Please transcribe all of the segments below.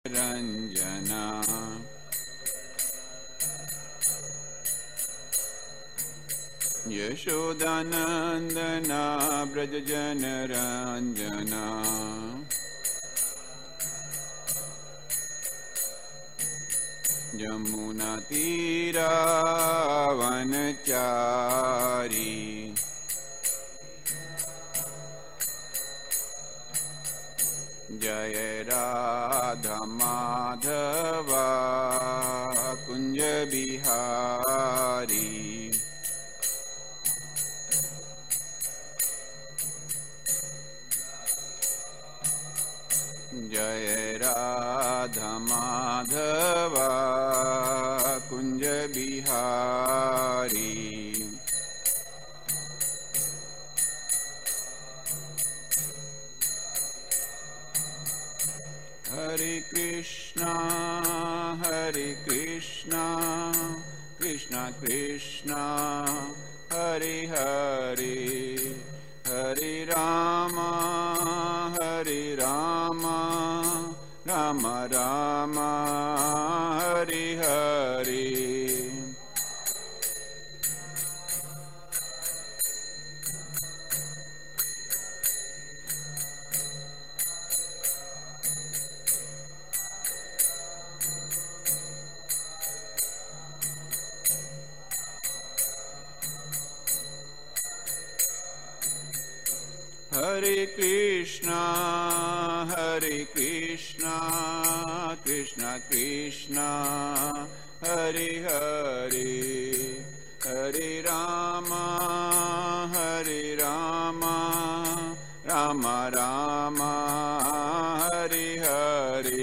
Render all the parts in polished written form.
रंजना यशोदानंदना ब्रज जन रंजना यमुना तीरा वनचारी जय राधा माधवा कुंज बिहारी जय राधा माधवा कुंज बिहारी हरे कृष्णा कृष्णा कृष्णा हरे हरे हरे राम राम राम हरे हरे हरे कृष्णा कृष्णा कृष्णा हरे हरे हरे राम राम राम हरे हरे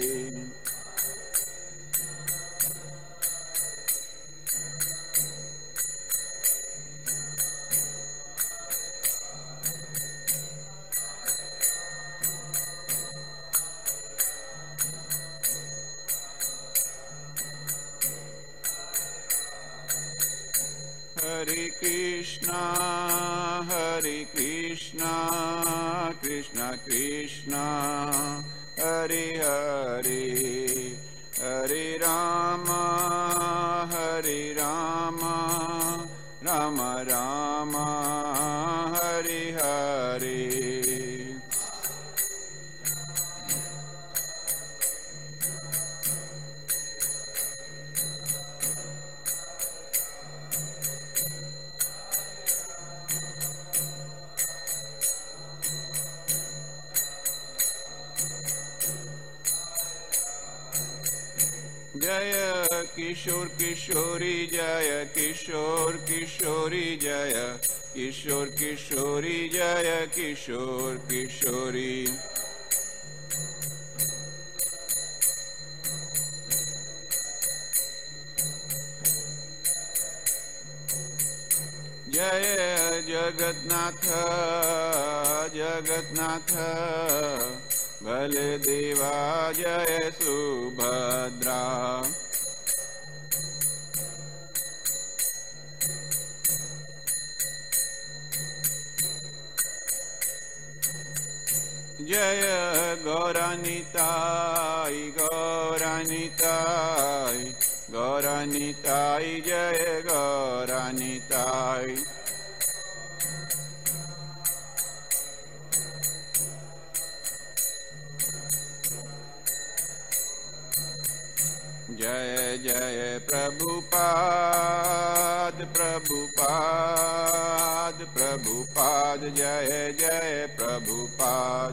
हरे कृष्णा कृष्णा कृष्णा हरे हरे हरे राम राम राम हरे हरे जय किशोर किशोरी जय किशोर किशोरी जय किशोर किशोरी जय किशोर किशोरी जय जगन्नाथ जगन्नाथ बलदेवा जय सुभद्रा जय गौरानिताई गौरानिताई गौरानिताई जय गौरानिताई जय जय प्रभुपाद प्रभुपाद प्रभुपाद जय जय प्रभुपाद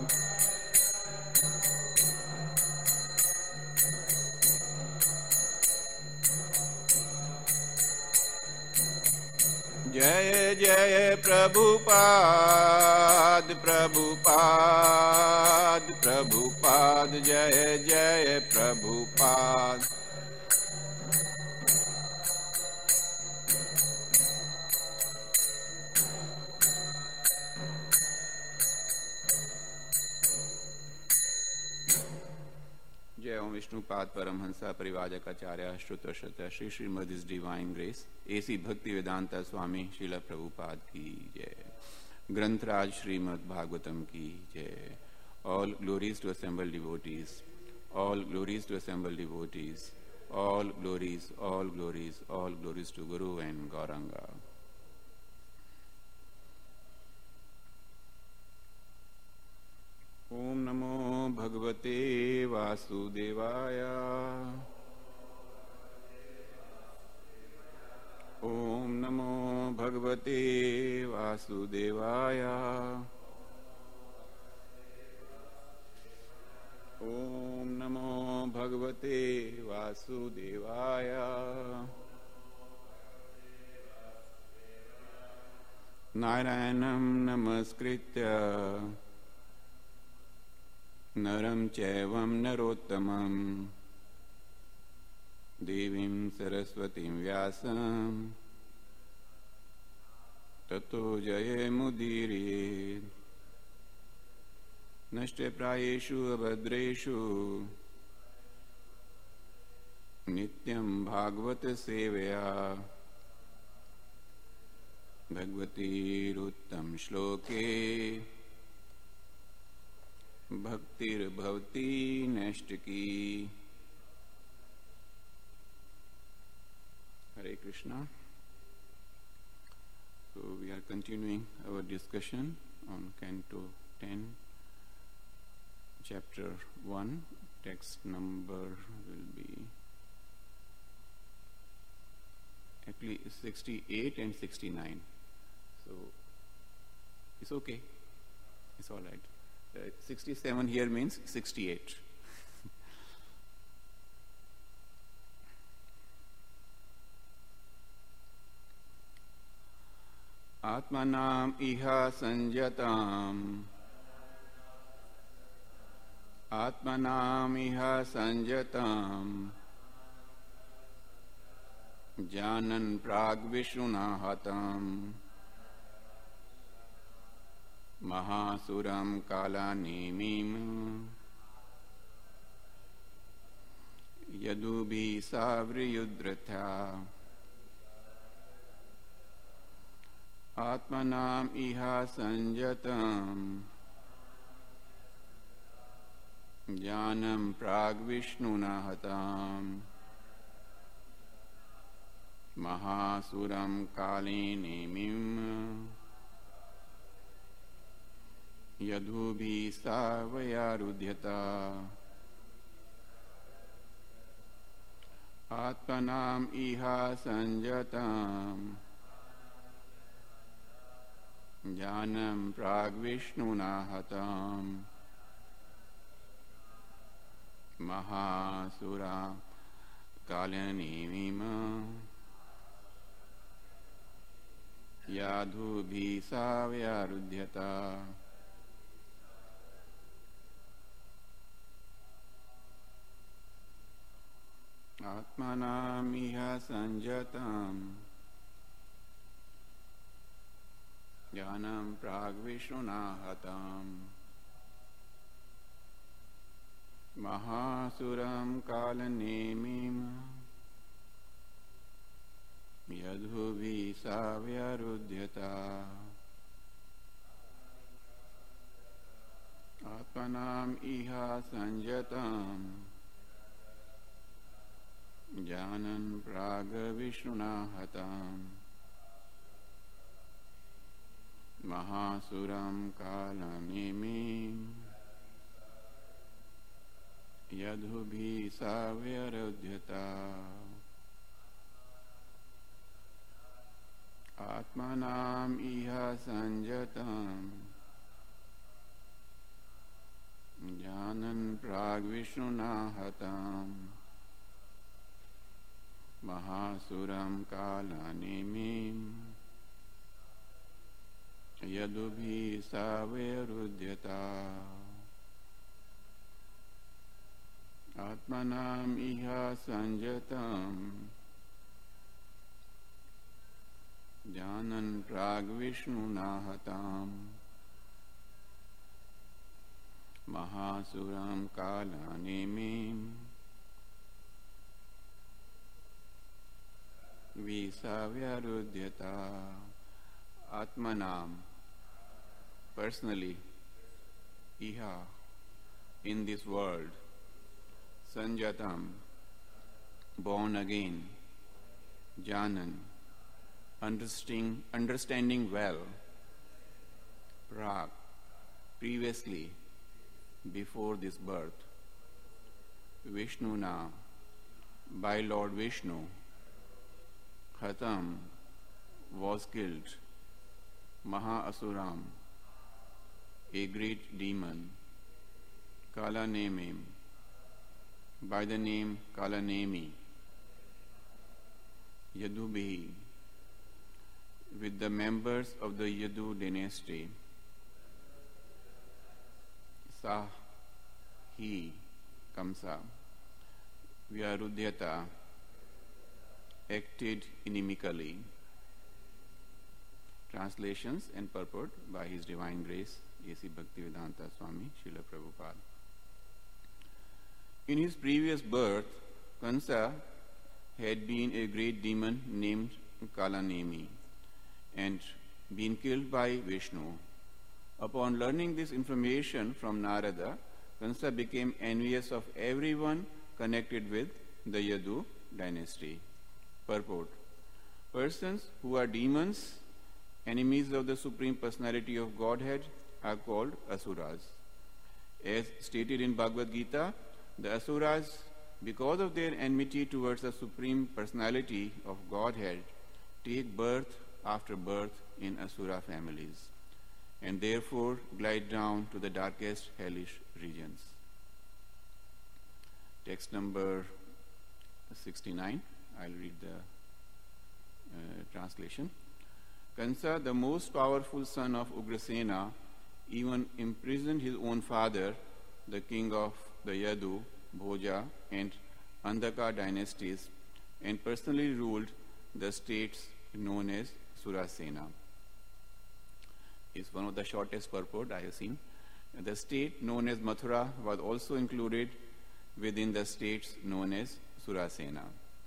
जय जय प्रभुपाद प्रभुपाद प्रभुपाद जय जय प्रभुपाद जय ओम विष्णुपाद परमहंसा परिवाजकाचार्य श्रुतश्रुत Shri Srimad his divine grace A C Bhaktivedanta स्वामी श्रील प्रभुपाद की जय। ग्रंथराज श्रीमद भागवतम की जय। All glories to assembled devotees. All glories to assembled devotees. All glories, all glories, all glories to Guru and Gauranga. Om Namo Bhagavate Vasudevaya. Om Namo Bhagavate Vasudevaya. Om Namo Bhagavate Vasudevaya. Narayanam Namaskritya Naram Chaivam Narottamam Devim Saraswatim Vyasam Tato Jaye Mudire Nashte Prayeshu Abhadreshu Nityam Bhagavata Sevaya Bhagavati Ruttam Shloke Bhaktir Bhavati Nashtaki. Hare Krishna. So we are continuing our discussion on Canto 10, Chapter 1. Text number will be actually 68 and 69. So it's okay. It's all right. 67 here means 68. Atmanam iha sanjatam. Atmanam iha sanjatam. Janan pragvishunahatam. Mahasuram kalanimim. Yadubhi savriyudratha. Atmanam iha sanjatam. Jnanam pragvishnunahatam. Mahasuram kalinimim. Yadhubhi savayarudhyata. Atmanam iha sanjatam. Jnanam pragvishnunahatam. Mahasura kalanimima. Yadhubhi savayarudhyata. Atmanam iha sanjatam. Jnanam pragvishnunahatam. Mahasuram kalanimim. Yadhubhi savyarudhyata. Atmanam iha sanjatam. Jnanam pragvishnunahatam. Mahasuram kalanimim. Yadhubhi savyarudhyata. Atmanam iha sanjatam. Jnanam pragvishnunahatam. Mahasuram kalanimim. Yadhubhi savyarudhyata. Atmanam iha sanjatam. Jnanam pragvishnunahatam. Mahasuram kalanimim. Visavyarudhyata. Atmanam, personally, iha, in this world, Sanjatam, born again, Janan, understanding well, Prag, previously, before this birth, Vishnuna, by Lord Vishnu, Khatam, was killed, Maha-asuram, a great demon, Kalanemim, by the name Kalanemi, Yadubhi, with the members of the Yadu dynasty, Sah, he, Kamsa, Vyarudhyata, acted inimically. Translations and purport by His Divine Grace, A.C. Bhaktivedanta Swami, Srila Prabhupada. In his previous birth, Kansa had been a great demon named Kalanemi and been killed by Vishnu. Upon learning this information from Narada, Kansa became envious of everyone connected with the Yadu dynasty. Purport: persons who are demons, enemies of the Supreme Personality of Godhead, are called Asuras. As stated in Bhagavad Gita, the Asuras, because of their enmity towards the Supreme Personality of Godhead, take birth after birth in Asura families, and therefore glide down to the darkest hellish regions. Text number 69. I'll read the translation. Kansa, the most powerful son of Ugrasena, even imprisoned his own father, the king of the Yadu, Bhoja, and Andhaka dynasties, and personally ruled the states known as Surasena. It's one of the shortest purport I have seen. The state known as Mathura was also included within the states known as Surasena.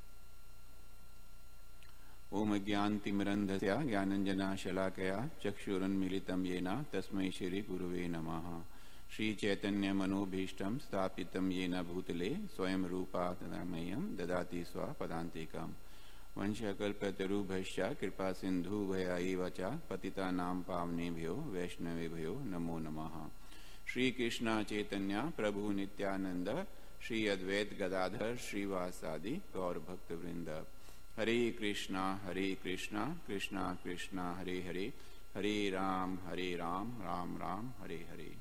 Om Jnantimirandhasya Jnananjana Shalakaya Chakshurunmilitam Yena Tasmai Shri Guruve Namaha Shri Chaitanya Manobhishtam Stapitam Yena Bhutale Swayam Rupa Tadamayam Dadati Swa Padantikam Vanshakalpatarubhasya Kripa Sindhu Bhaya Vacha Patita Nam Pavnebhyo Vaishnavebhyo Namo Namaha Shri Krishna Chaitanya Prabhu Nityananda Shri Advait Gadadhar Shri Vasadi Gaur Bhakta Vrinda Hare Krishna, Krishna Krishna, Hare Hare, Hare Ram, Ram Ram, Hare Hare.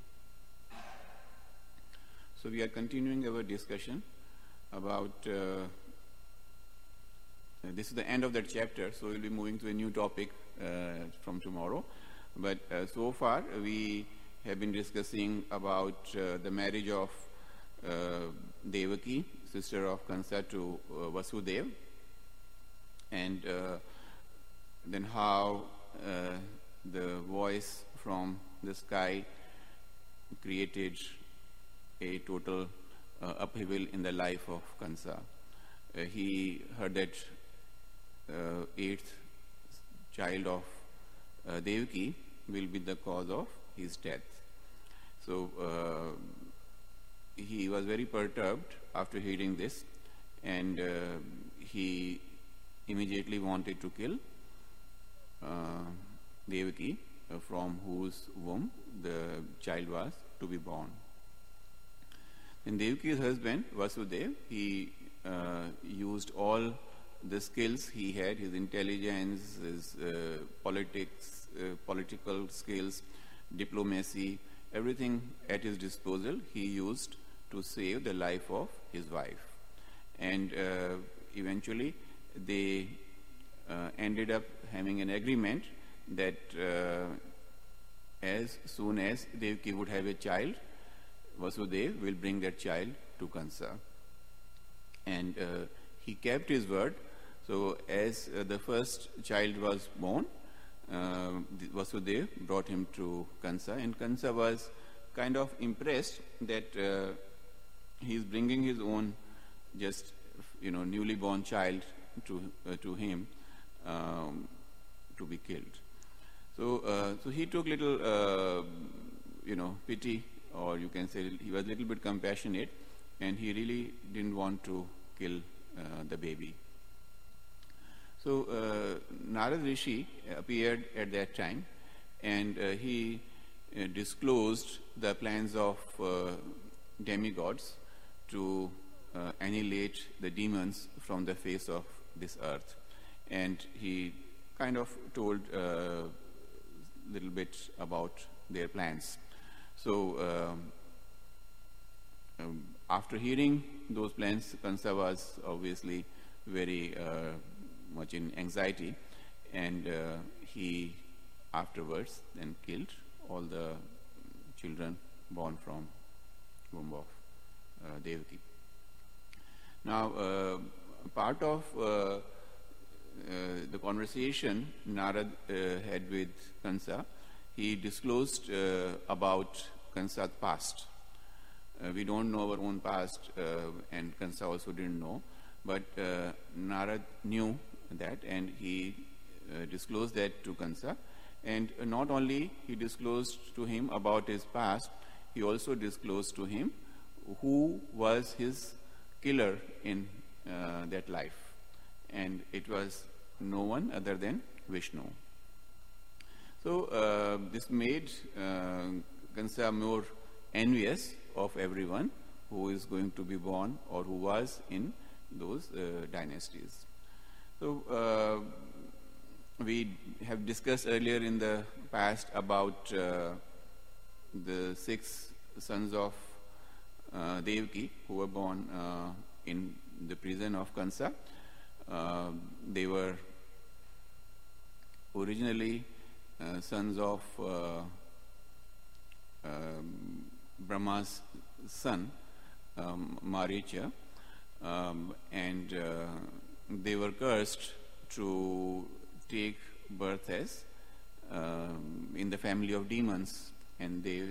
So we are continuing our discussion about, this is the end of that chapter, so we'll be moving to a new topic from tomorrow. But so far we have been discussing about the marriage of Devaki, sister of Kansa, to Vasudeva. And then how the voice from the sky created a total upheaval in the life of Kansa. He heard that eighth child of Devaki will be the cause of his death. So he was very perturbed after hearing this, and he immediately wanted to kill Devaki, from whose womb the child was to be born. And Devaki's husband, Vasudeva, he used all the skills he had, his intelligence, his political skills, diplomacy, everything at his disposal he used to save the life of his wife. And eventually they ended up having an agreement that as soon as Devaki would have a child, Vasudeva will bring that child to Kansa. And he kept his word. So as the first child was born, Vasudeva brought him to Kansa, and Kansa was kind of impressed that he is bringing his own just newly born child to him to be killed. So he took little pity, or you can say he was a little bit compassionate, and he really didn't want to kill the baby. So Narad Rishi appeared at that time, and he disclosed the plans of demigods to annihilate the demons from the face of this earth. And he kind of told a little bit about their plans. So after hearing those plans, Kansa was obviously very much in anxiety, and he afterwards then killed all the children born from womb of Devaki. Now, part of the conversation Narad had with Kansa, he disclosed about Kansa's past. We don't know our own past, and Kansa also didn't know, but Narad knew that, and he disclosed that to Kansa. And not only he disclosed to him about his past, he also disclosed to him who was his killer in that life. And it was no one other than Vishnu. So this made Kansa more envious of everyone who is going to be born or who was in those dynasties. So we have discussed earlier in the past about the 6 sons of Devaki who were born in the prison of Kansa. They were originally sons of Brahma's son, Maricha, and they were cursed to take birth as in the family of demons, and they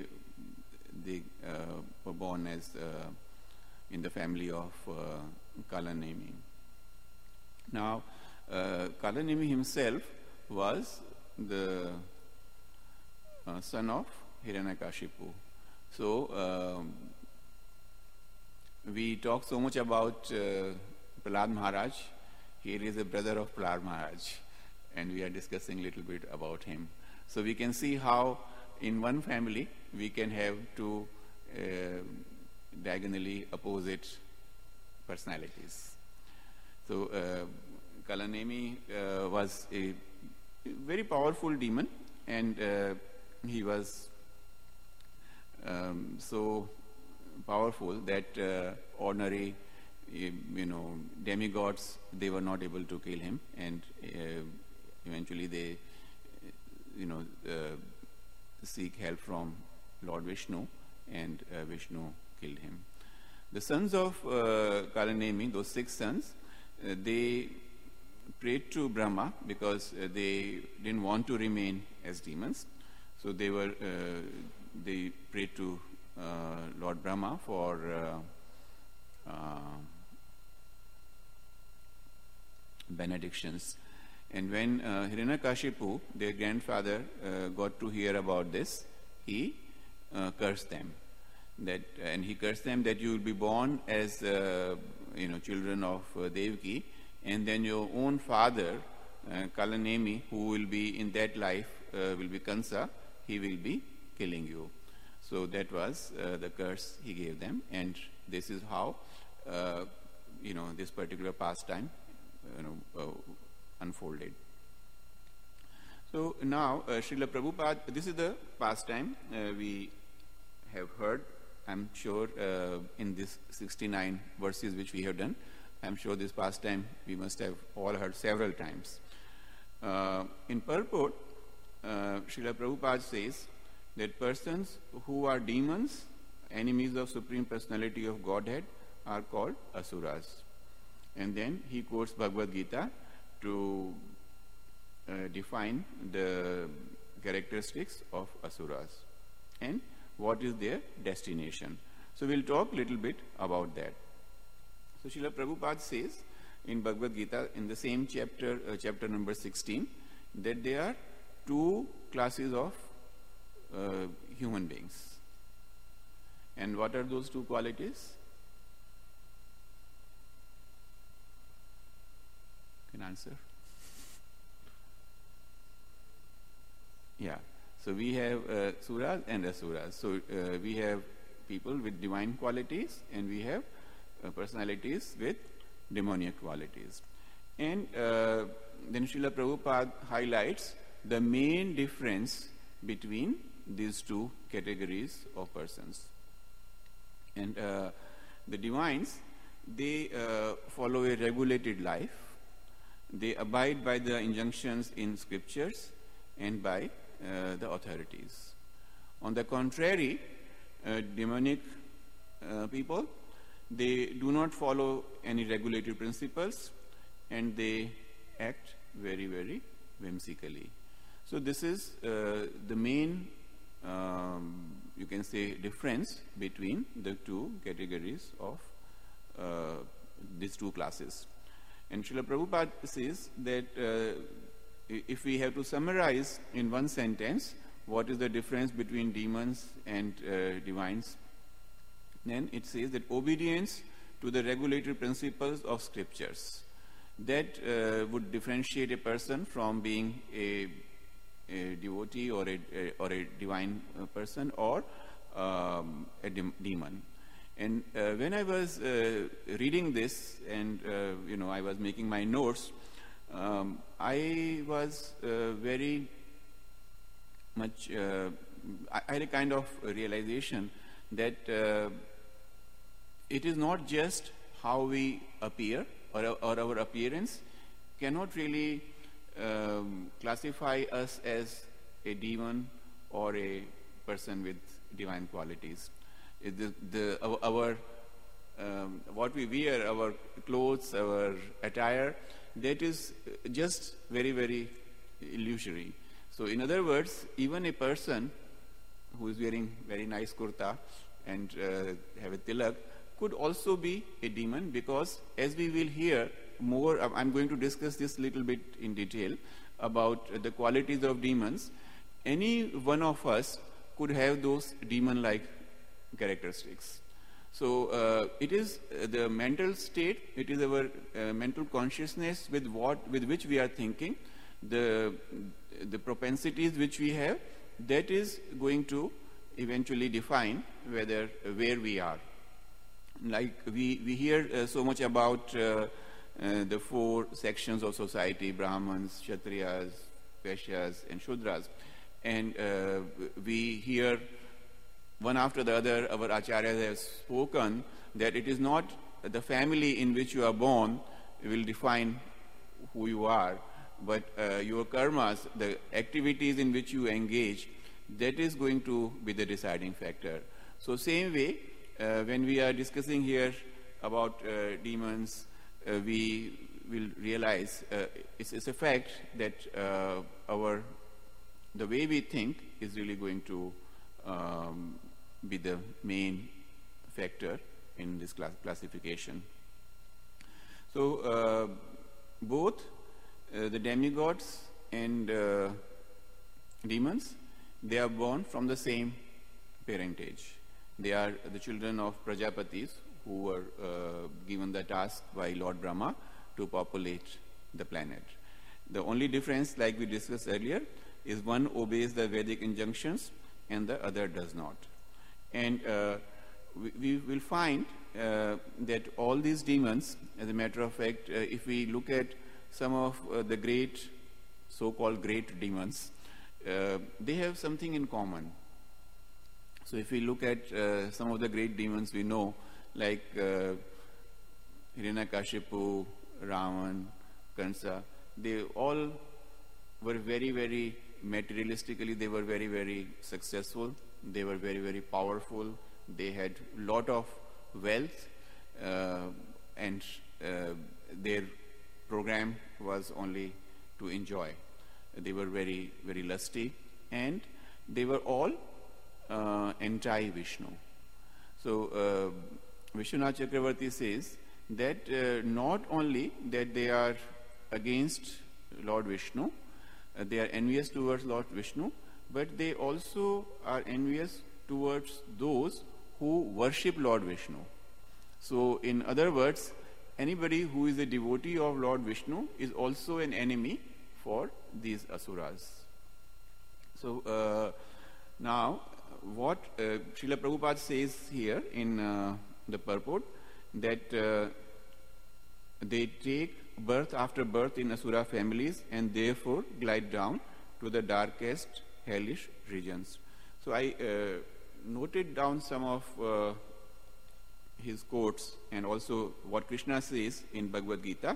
were born as in the family of Kalanemi. Now, Kalanemi himself was the son of Hiranyakashipu. So we talk so much about Prahlad Maharaj. Here is a brother of Prahlad Maharaj, and we are discussing a little bit about him. So we can see how in one family we can have 2 diagonally opposite personalities. So Kalanemi was a very powerful demon, and he was so powerful that ordinary demigods, they were not able to kill him, and eventually they seek help from Lord Vishnu, and Vishnu killed him. The sons of Kalanemi, those 6 sons, they prayed to Brahma because they didn't want to remain as demons. So they prayed to Lord Brahma for benedictions. And when Hiranyakashipu, their grandfather, got to hear about this, he cursed them. And he cursed them that you will be born as children of Devaki, and then your own father, Kalanemi, who will be in that life, will be Kansa, he will be killing you. So that was the curse he gave them, and this is how this particular pastime unfolded. So now Srila Prabhupada, this is the pastime we have heard, I'm sure, in these 69 verses which we have done. I'm sure this pastime we must have all heard several times. In purport, Srila Prabhupada says that persons who are demons, enemies of Supreme Personality of Godhead, are called asuras. And then he quotes Bhagavad Gita to define the characteristics of asuras and what is their destination. So we'll talk a little bit about that. So Srila Prabhupada says in Bhagavad Gita, in the same chapter, chapter number 16, that there are 2 classes of human beings. And what are those 2 qualities? answer? Yeah. So we have suras and asuras. So we have people with divine qualities, and we have personalities with demoniac qualities. And then Srila Prabhupada highlights the main difference between these two categories of persons. And the divines, they follow a regulated life. They abide by the injunctions in scriptures and by the authorities. On the contrary, demonic people, they do not follow any regulated principles, and they act very, very whimsically. So this is the main, you can say, difference between the two categories of these two classes. And Srila Prabhupada says that if we have to summarize in one sentence what is the difference between demons and divines, then it says that obedience to the regulated principles of scriptures, that would differentiate a person from being a devotee or a divine person or a demon. And when I was reading this and I was making my notes, I was very much, I had a kind of realization that it is not just how we appear, or our appearance cannot really classify us as a demon or a person with divine qualities. Our what we wear, our clothes, our attire, that is just very, very illusory. So in other words, even a person who is wearing very nice kurta and have a tilak could also be a demon, because as we will hear more, I'm going to discuss this little bit in detail about the qualities of demons. Any one of us could have those demon-like characteristics. So it is the mental state, it is our mental consciousness with which we are thinking, the propensities which we have, that is going to eventually define where we are. Like we hear so much about the four sections of society: Brahmins, Kshatriyas, Vaishyas, and Shudras. And we hear one after the other, our acharyas have spoken that it is not the family in which you are born will define who you are, but your karmas, the activities in which you engage, that is going to be the deciding factor. So same way, when we are discussing here about demons, we will realize it's a fact that the way we think is really going to be the main factor in this classification. So both the demigods and demons, they are born from the same parentage. They are the children of Prajapatis who were given the task by Lord Brahma to populate the planet. The only difference, like we discussed earlier, is one obeys the Vedic injunctions and the other does not. And we will find that all these demons, as a matter of fact, if we look at some of the great, so-called great demons, they have something in common. So if we look at some of the great demons we know, like Hiranyakashipu, Ravan, Kansa, they all were very, very materialistically, they were very, very successful. They were very, very powerful. They had a lot of wealth, and their program was only to enjoy. They were very, very lusty, and they were all anti-Vishnu. So Vishwanath Chakravarti says that not only that they are against Lord Vishnu, they are envious towards Lord Vishnu, but they also are envious towards those who worship Lord Vishnu. So in other words, anybody who is a devotee of Lord Vishnu is also an enemy for these asuras. So now what Srila Prabhupada says here in the purport, that they take birth after birth in asura families and therefore glide down to the darkest hellish regions. So I noted down some of his quotes and also what Krishna says in Bhagavad Gita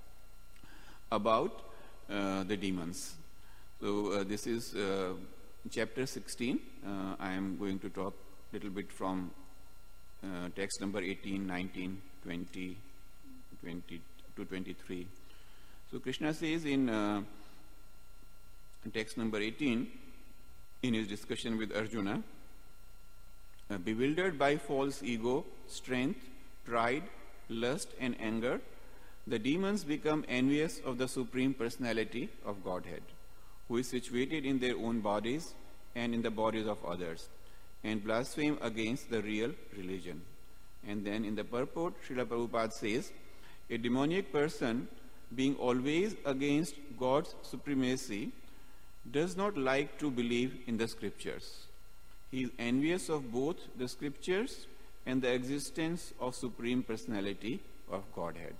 about the demons. So this is chapter 16. I am going to talk a little bit from text number 18, 19, 20, 20 to 23. So Krishna says in text number 18, in his discussion with Arjuna, bewildered by false ego, strength, pride, lust and anger, the demons become envious of the Supreme Personality of Godhead, who is situated in their own bodies and in the bodies of others, and blaspheme against the real religion. And then in the purport, Srila Prabhupada says, a demoniac person, being always against God's supremacy, does not like to believe in the scriptures. He is envious of both the scriptures and the existence of Supreme Personality of Godhead.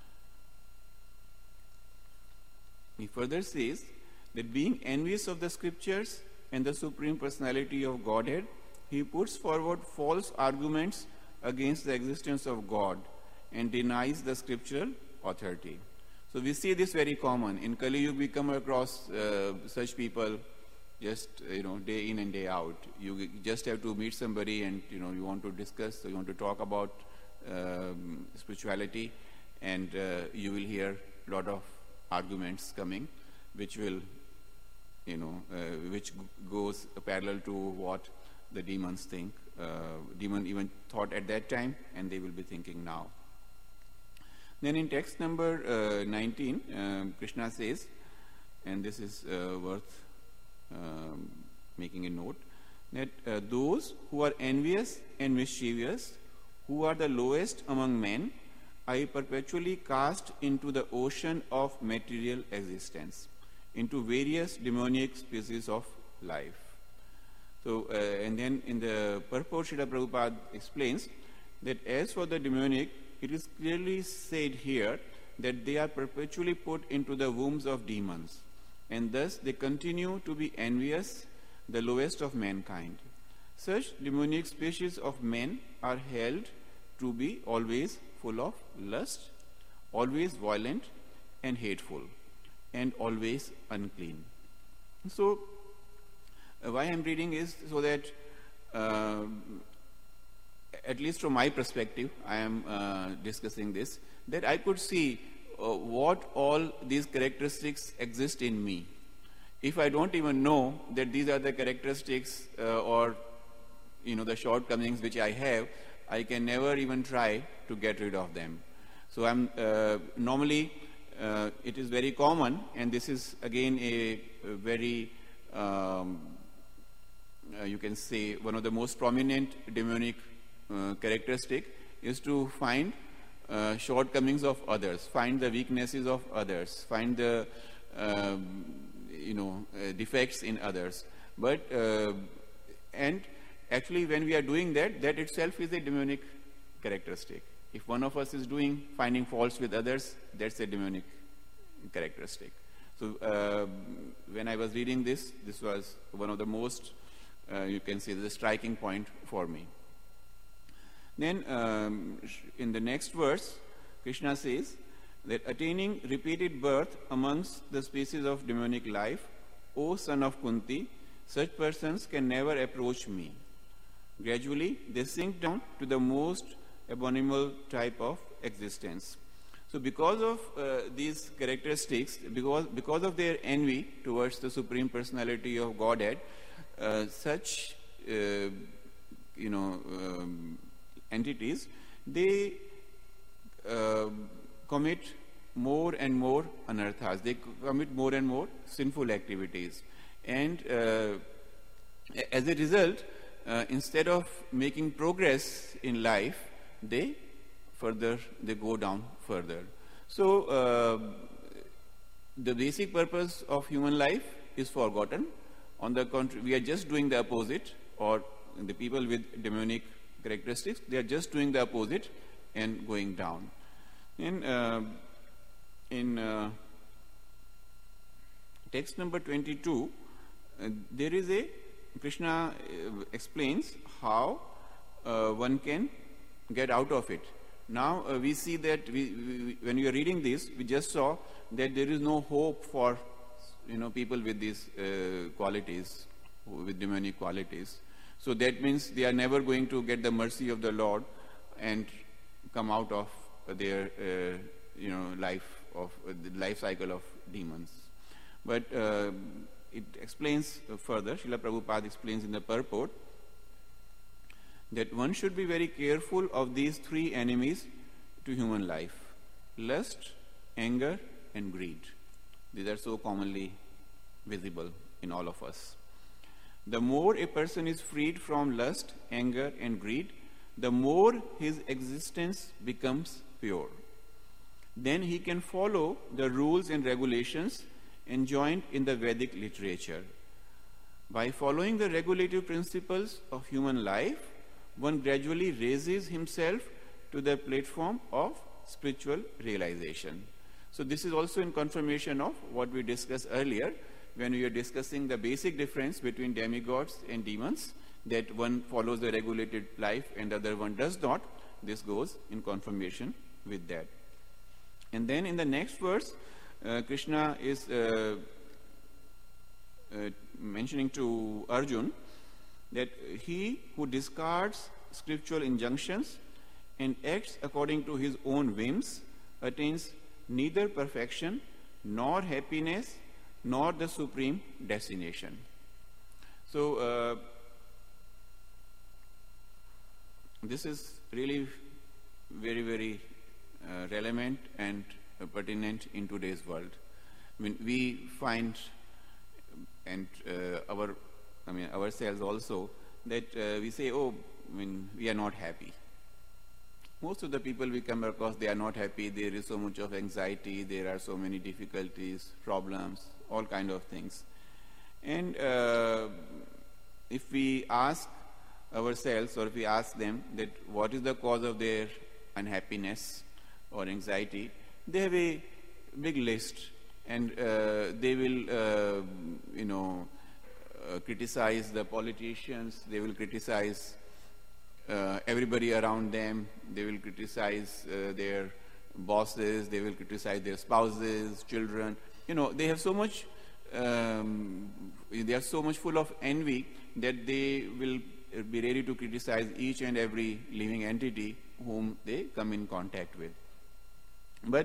He further says that being envious of the scriptures and the Supreme Personality of Godhead, he puts forward false arguments against the existence of God and denies the scriptural authority. So we see this very common. In Kali Yuga we come across such people just, day in and day out. You just have to meet somebody and, you want to discuss, you want to talk about spirituality, and you will hear a lot of arguments coming, which will, which goes parallel to what the demons think. Demon even thought at that time, and they will be thinking now. Then in text number 19, Krishna says, and this is worth making a note, that those who are envious and mischievous, who are the lowest among men, I perpetually cast into the ocean of material existence, into various demoniac species of life. So, and then in the purport, Srila Prabhupada explains that as for the demoniac, it is clearly said here that they are perpetually put into the wombs of demons, and thus they continue to be envious, the lowest of mankind. Such demoniac species of men are held to be always full of lust, always violent and hateful, and always unclean. So, why I am reading is so that, at least from my perspective, I am discussing this, that I could see what all these characteristics exist in me. If I don't even know that these are the characteristics or the shortcomings which I have, I can never even try to get rid of them. So I'm normally it is very common, and this is again a very you can say one of the most prominent demonic characteristic is to find shortcomings of others, find the weaknesses of others, find the defects in others. But and actually, when we are doing that, that itself is a demonic characteristic. If one of us is finding faults with others, that's a demonic characteristic. So when I was reading this was one of the most, you can say, the striking point for me. Then in the next verse, Krishna says that attaining repeated birth amongst the species of demonic life, O son of Kunti, such persons can never approach me. Gradually, they sink down to the most abominable type of existence. So because of these characteristics, because of their envy towards the Supreme Personality of Godhead, such entities, they commit more and more anarthas. They commit more and more sinful activities. And as a result, instead of making progress in life, they further they go down further. So the basic purpose of human life is forgotten. On the contrary, we are just doing the opposite, or the people with demonic characteristics, they are just doing the opposite and going down. In text number 22, there is Krishna explains how one can get out of it. Now we see that when we are reading this, we just saw that there is no hope for people with these qualities, with demonic qualities. So that means they are never going to get the mercy of the Lord and come out of their the life cycle of demons. But it explains further. Srila Prabhupada explains in the purport that one should be very careful of these three enemies to human life: lust, anger, and greed. These are so commonly visible in all of us. The more a person is freed from lust, anger, and greed, the more his existence becomes pure. Then he can follow the rules and regulations enjoined in the Vedic literature. By following the regulative principles of human life, one gradually raises himself to the platform of spiritual realization. So this is also in confirmation of what we discussed earlier when we were discussing the basic difference between demigods and demons, that one follows the regulated life and the other one does not. This goes in confirmation with that. And then in the next verse, Krishna is mentioning to Arjun that he who discards scriptural injunctions and acts according to his own whims attains neither perfection nor happiness nor the supreme destination. So this is really very, very relevant and pertinent in today's world. I mean, we find, and ourselves also, that we say, we are not happy. Most of the people we come across, they are not happy. There is so much of anxiety. There are so many difficulties, problems, all kind of things. And if we ask ourselves, or if we ask them that what is the cause of their unhappiness or anxiety, they have a big list, and they will, criticize the politicians. They will criticize everybody around them. They will criticize their bosses. They will criticize their spouses, children. They have so much. They are so much full of envy that they will be ready to criticize each and every living entity whom they come in contact with. But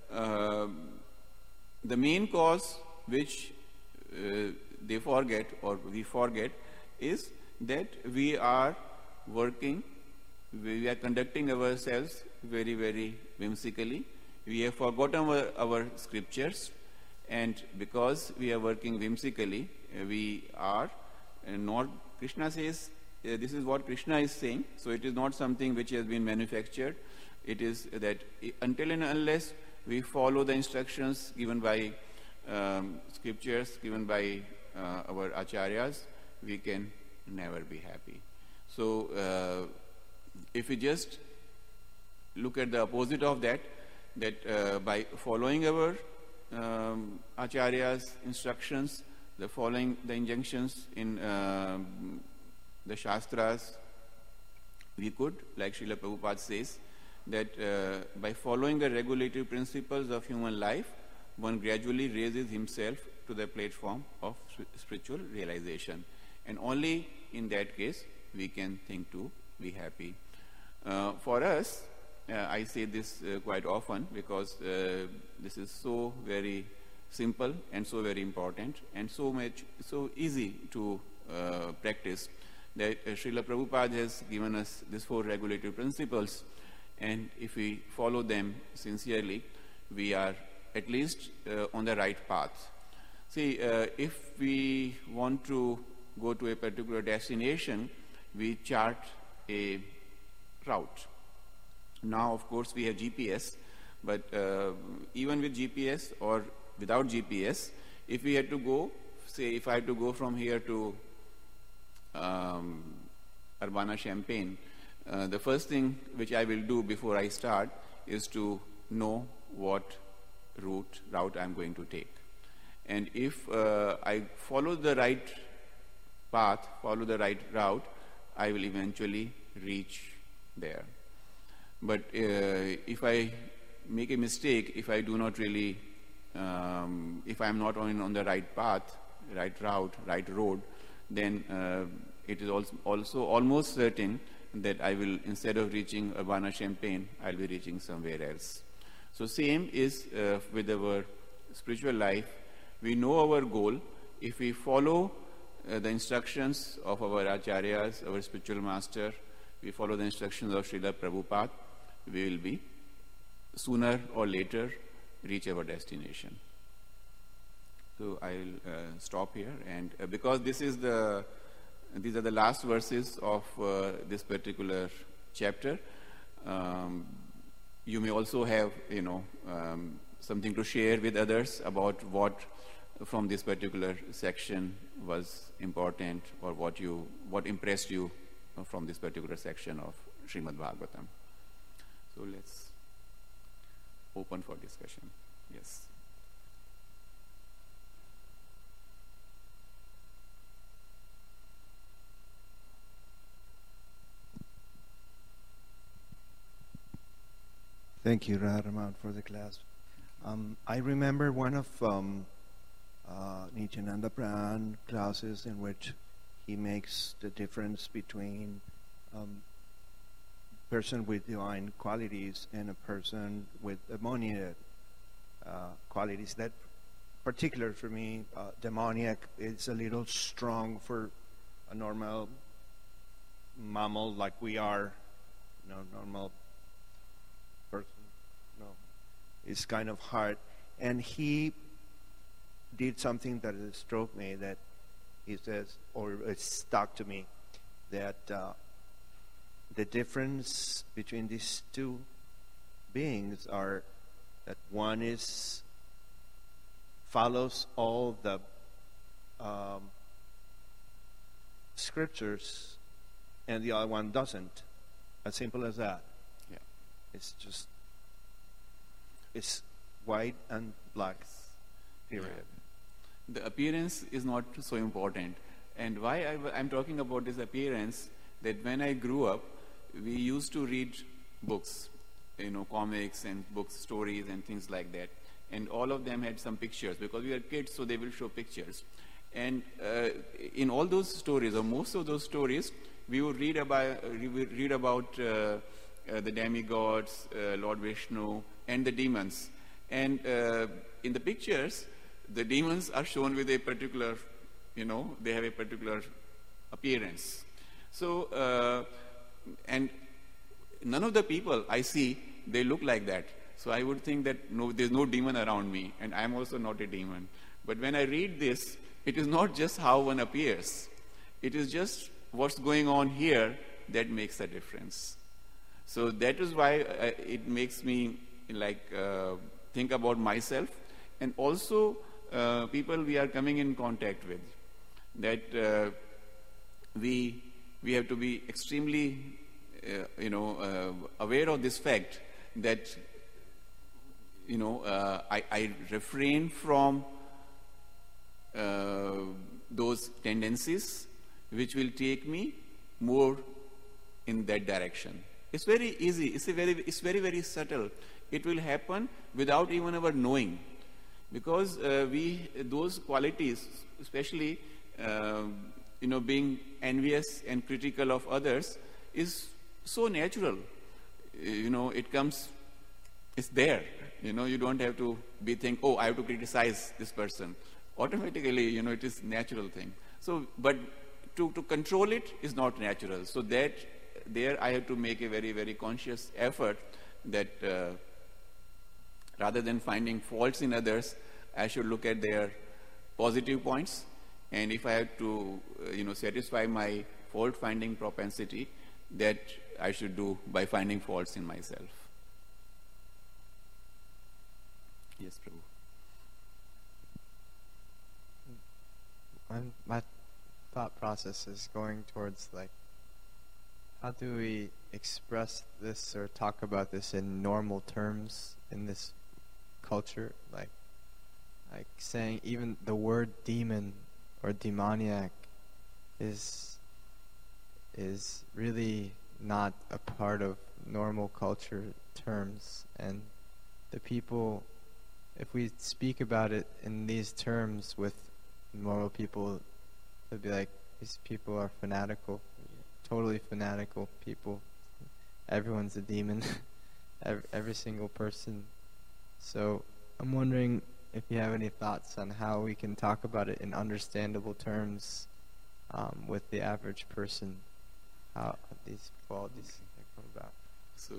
the main cause which they forget, or we forget, is that we are working, we are conducting ourselves very, very whimsically. We have forgotten our scriptures, and because we are working whimsically, we are not, Krishna says, this is what Krishna is saying, so it is not something which has been manufactured. It is that until and unless we follow the instructions given by scriptures, given by our acharyas, we can never be happy. So if we just look at the opposite of that, by following our acharyas' instructions, following the injunctions in the Shastras, we could, like Srila Prabhupada says, that by following the regulative principles of human life, one gradually raises himself to the platform of spiritual realization. And only in that case, we can think to be happy. For us, I say this quite often because this is so very simple and so very important and so easy to practice, that Srila Prabhupada has given us these 4 regulative principles, and if we follow them sincerely, we are at least on the right path. See, if we want to go to a particular destination, we chart a route. Now, of course, we have GPS, but even with GPS or without GPS, if we had to go, say, if I had to go from here to Urbana-Champaign, the first thing which I will do before I start is to know what route I'm going to take. And if I follow the right path, follow the right route, I will eventually reach there. But if I make a mistake, if I do not really, if I'm not on the right path, right route, right road, then it is also almost certain that I will, instead of reaching Urbana-Champaign, I'll be reaching somewhere else. So same is with our spiritual life. We know our goal. If we follow the instructions of our acharyas, our spiritual master, we follow the instructions of Srila Prabhupada, we will be sooner or later reach our destination. So I'll stop here, and because these are the last verses of this particular chapter, you may also have something to share with others about what from this particular section was important, or what impressed you from this particular section of Srimad Bhagavatam. So let's open for discussion. Yes. Thank you, Radhaman, for the class. I remember one of Nityananda Pran classes in which he makes the difference between person with divine qualities and a person with demoniac qualities. That particular for me, demoniac, it's a little strong for a normal mammal like we are, normal person. No, it's kind of hard. And he did something that struck me, that he says, or it stuck to me, that the difference between these two beings are that one follows all the scriptures and the other one doesn't. As simple as that. Yeah. It's white and black. Period. Yeah. The appearance is not so important. And why I'm talking about this appearance, that when I grew up, we used to read books, comics and books, stories and things like that. And all of them had some pictures, because we are kids, so they will show pictures. And in all those stories, or most of those stories, we would read about the demigods, Lord Vishnu, and the demons. And in the pictures, the demons are shown with a particular, they have a particular appearance. So, and none of the people I see, they look like that. So I would think that no, there's no demon around me, and I'm also not a demon. But when I read this, it is not just how one appears. It is just what's going on here that makes a difference. So that is why it makes me think about myself, and also people we are coming in contact with. That we have to be extremely aware of this fact that I refrain from those tendencies which will take me more in that direction. It's very easy. It's very, very subtle. It will happen without even our knowing, because those qualities, especially being envious and critical of others, is so natural. It comes. It's there. You don't have to think, I have to criticize this person. Automatically, it is natural thing. So, but to control it is not natural. So that there I have to make a very, very conscious effort that rather than finding faults in others, I should look at their positive points. And if I have to, satisfy my fault-finding propensity, that I should do by finding faults in myself. Yes, Prabhu. My thought process is going towards, like, how do we express this or talk about this in normal terms in this culture? Like saying even the word demon or demoniac is really not a part of normal culture terms, and the people, if we speak about it in these terms with normal people, they'd be like, these people are fanatical, totally fanatical people. Everyone's a demon, every single person. So I'm wondering if you have any thoughts on how we can talk about it in understandable terms with the average person, how these qualities come about. So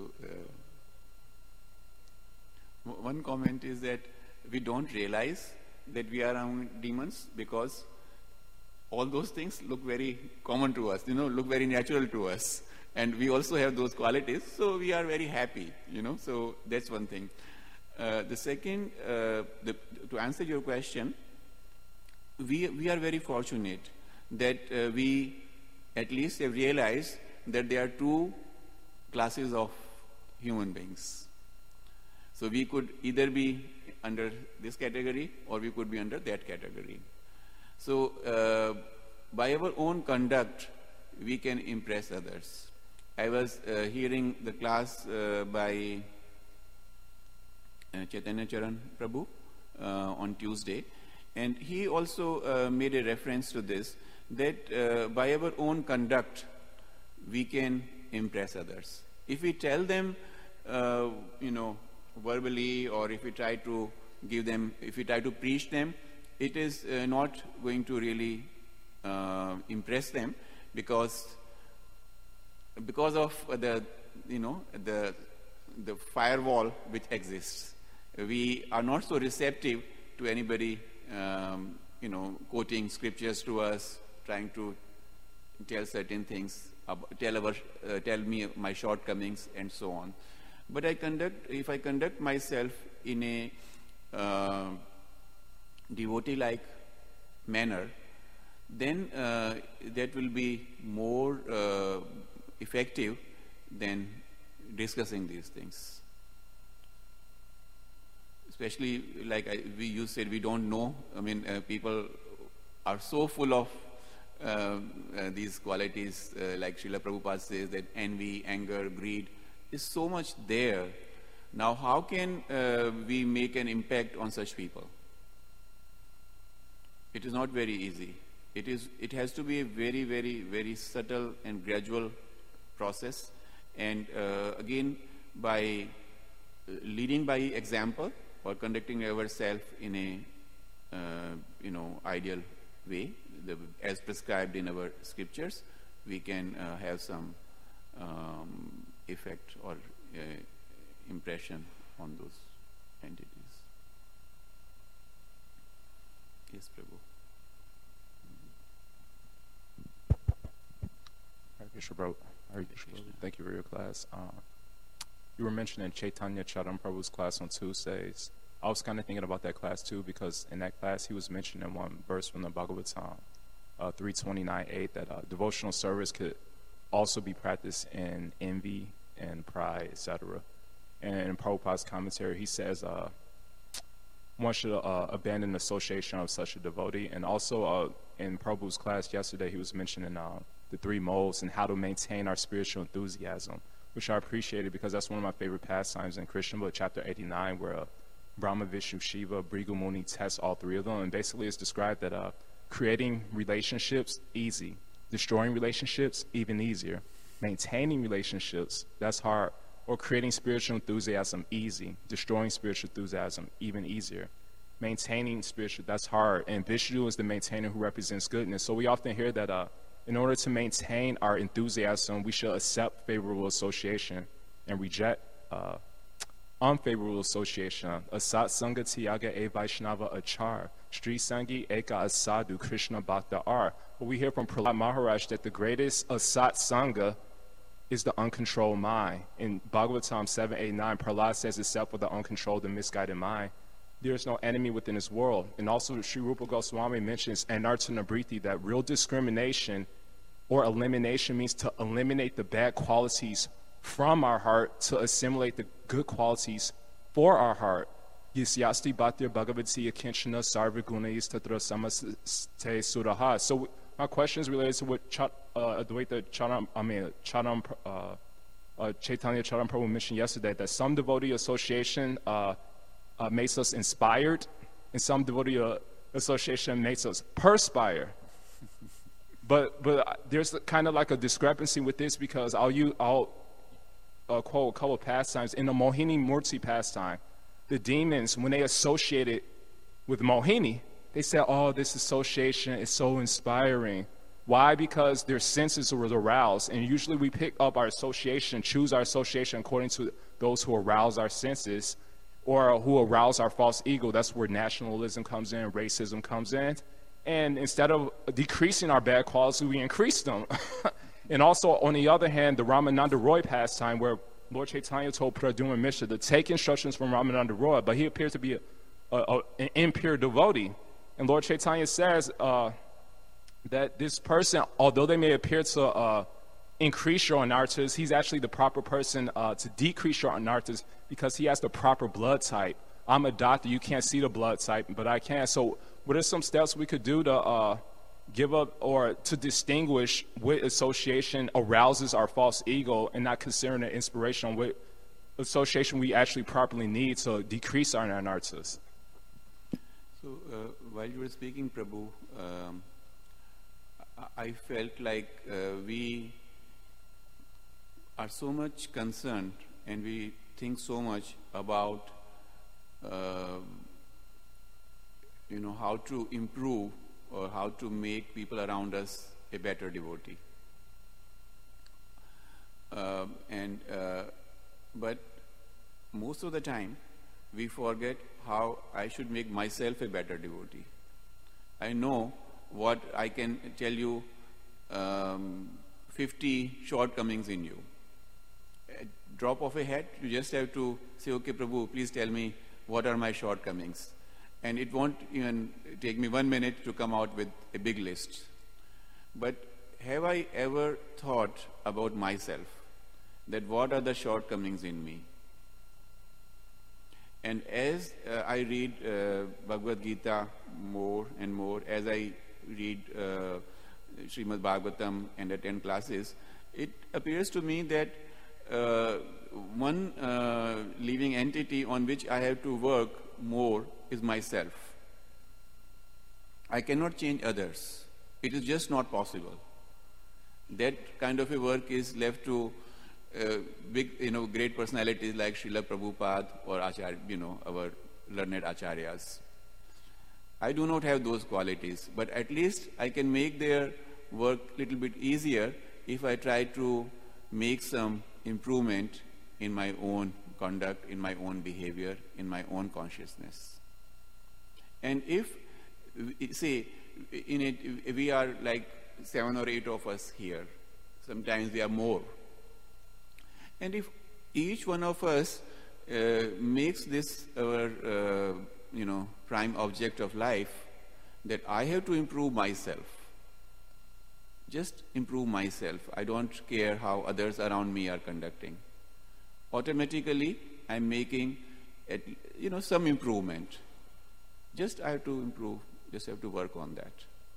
one comment is that we don't realize that we are around demons because all those things look very common to us, look very natural to us. And we also have those qualities, so we are very happy, so that's one thing. The second, to answer your question, we are very fortunate that we at least have realized that there are two classes of human beings. So we could either be under this category or we could be under that category. So by our own conduct, we can impress others. I was hearing the class by Chaitanya Charan Prabhu on Tuesday, and he also made a reference to this, that by our own conduct, we can impress others. If we tell them, verbally, or if we try to give them, if we try to preach them, it is not going to really impress them because of the firewall which exists. We are not so receptive to anybody, quoting scriptures to us, trying to tell certain things, tell me my shortcomings, and so on. But if I conduct myself in a devotee-like manner, then that will be more effective than discussing these things. Especially like you said, we don't know. I mean, people are so full of these qualities, like Srila Prabhupada says, that envy, anger, greed is so much there. Now, how can we make an impact on such people? It is not very easy. It has to be a very, very, very subtle and gradual process. And again, by leading by example or conducting ourselves in a ideal way, as prescribed in our scriptures, we can have some effect or impression on those entities. Yes, Prabhu. Hare Krishna, Prabhu. Hare Krishna. Thank you for your class. You were mentioning Chaitanya Charan Prabhu's class on Tuesdays. I was kind of thinking about that class too, because in that class he was mentioning one verse from the Bhagavatam, 329:8, that devotional service could also be practiced in envy and pride, etc. And in Prabhupada's commentary, he says one should abandon association of such a devotee. And also in Prabhu's class yesterday, he was mentioning the three modes and how to maintain our spiritual enthusiasm, which I appreciated because that's one of my favorite pastimes in Krishna Book, chapter 89, where Brahma, Vishnu, Shiva, Bhrigu Muni test all three of them. And basically it's described that creating relationships, easy. Destroying relationships, even easier. Maintaining relationships, that's hard. Or creating spiritual enthusiasm, easy. Destroying spiritual enthusiasm, even easier. Maintaining spiritual, that's hard. And Vishnu is the maintainer who represents goodness. So we often hear that in order to maintain our enthusiasm, we should accept favorable association and reject unfavorable association. Asat Sangha Tiyaga E Vaishnava Achar. Sri Sangi Eka Asadu Krishna Bhakta Ar. But we hear from Prahlad Maharaj that the greatest Asat Sangha is the uncontrolled mind. In Bhagavatam 7:8-9, Prahlad says, except for the uncontrolled and misguided mind, there is no enemy within this world. And also Sri Rupa Goswami mentions anartha-nibriti, that real discrimination or elimination means to eliminate the bad qualities from our heart to assimilate the good qualities for our heart. Yisyasti bhatir bhagavati akinchana sarva gunais tatra samaste suraha. So my question is related to what Advaita Chaitanya Charan Prabhu mentioned yesterday, that some devotee association makes us inspired, and some devotee association makes us perspire. But there's kind of like a discrepancy with this, because I'll quote a couple of pastimes. In the Mohini Murti pastime, the demons, when they associate it with Mohini, they say, oh, this association is so inspiring. Why? Because their senses were aroused. And usually we pick up our association, choose our association according to those who arouse our senses or who arouse our false ego. That's where nationalism comes in, racism comes in. And instead of decreasing our bad qualities, we increase them. And also, on the other hand, the Ramananda Roy pastime, where Lord Chaitanya told Pradyumna Mishra to take instructions from Ramananda Roy, but he appeared to be an impure devotee. And Lord Chaitanya says that this person, although they may appear to increase your anarthas, he's actually the proper person to decrease your anarthas, because he has the proper blood type. I'm a doctor, you can't see the blood type, but I can. So what are some steps we could do to give up or to distinguish what association arouses our false ego and not considering an inspiration on what association we actually properly need to decrease our anarthas? So while you were speaking, Prabhu, I felt like we are so much concerned and we think so much about how to improve or how to make people around us a better devotee. But most of the time, we forget how I should make myself a better devotee. I know what I can tell you 50 shortcomings in you. A drop of a hat, you just have to say, okay, Prabhu, please tell me what are my shortcomings. And it won't even take me 1 minute to come out with a big list. But have I ever thought about myself, that what are the shortcomings in me? And as I read Bhagavad Gita more and more, as I read Srimad Bhagavatam and attend classes, it appears to me that one living entity on which I have to work more is myself. I cannot change others. It is just not possible. That kind of a work is left to big, great personalities like Srila Prabhupada or Acharya, our learned Acharyas. I do not have those qualities, but at least I can make their work a little bit easier if I try to make some improvement in my own conduct, in my own behavior, in my own consciousness. And if, say, in it, we are like 7 or 8 of us here, sometimes we are more. And if each one of us makes this our, prime object of life, that I have to improve myself, just improve myself. I don't care how others around me are conducting. Automatically, I'm making, some improvement. Just I have to improve. Just have to work on that.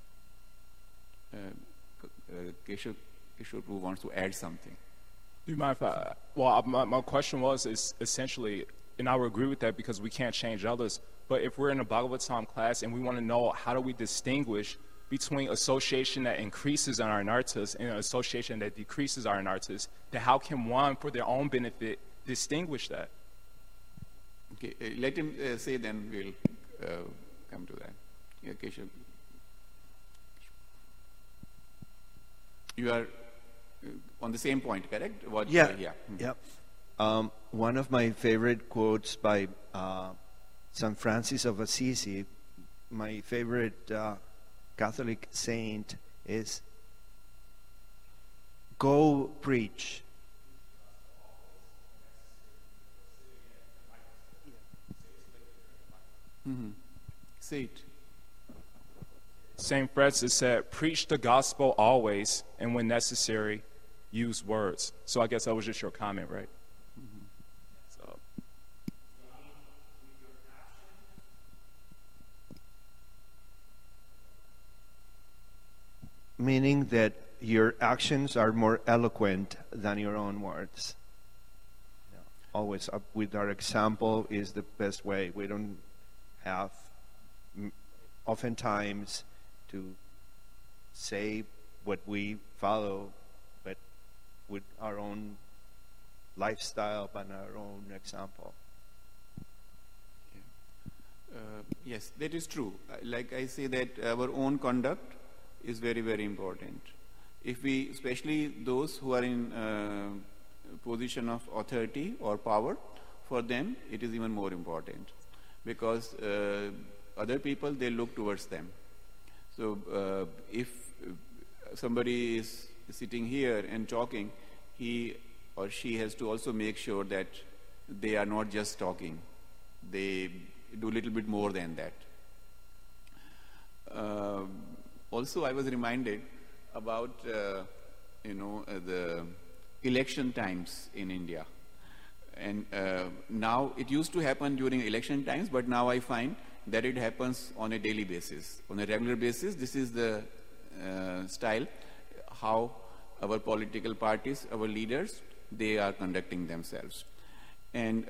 Keshava Prabhu wants to add something. Do you mind if my question is essentially, and I would agree with that because we can't change others, but if we're in a Bhagavatam class and we want to know how do we distinguish between association that increases our anarthas and an association that decreases our anarthas, then how can one, for their own benefit, distinguish that? Okay, let him say, then we'll come to that. Yeah, Keshav. You are on the same point, correct? Yeah. Mm-hmm. Yep. One of my favorite quotes by St. Francis of Assisi, my favorite Catholic saint, is, "Go preach Say it. St. Francis said, preach the gospel always, and when necessary, use words. So I guess that was just your comment, right? So, Meaning that your actions are more eloquent than your own words. Always up with our example is the best way. We don't have oftentimes to say what we follow, but with our own lifestyle and our own example. Yes, that is true. Like I say that our own conduct is very, very important. If we, especially those who are in position of authority or power, for them it is even more important, because other people, they look towards them. So if somebody is sitting here and talking, he or she has to also make sure that they are not just talking. They do a little bit more than that. Also, I was reminded about the election times in India. And now, it used to happen during election times, but now I find that it happens on a daily basis, on a regular basis. This is the style, how our political parties, our leaders, they are conducting themselves. And